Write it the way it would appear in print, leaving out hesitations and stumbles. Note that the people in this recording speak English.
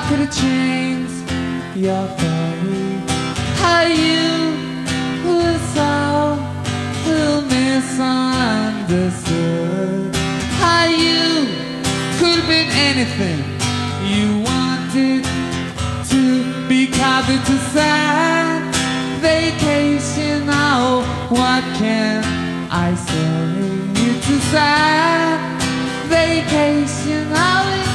could have changed your fate. How you were so misunderstood. How you could have been anything you wanted to be. Covered to sad vacation. Oh, what can I say? It's a sad vacation. Oh,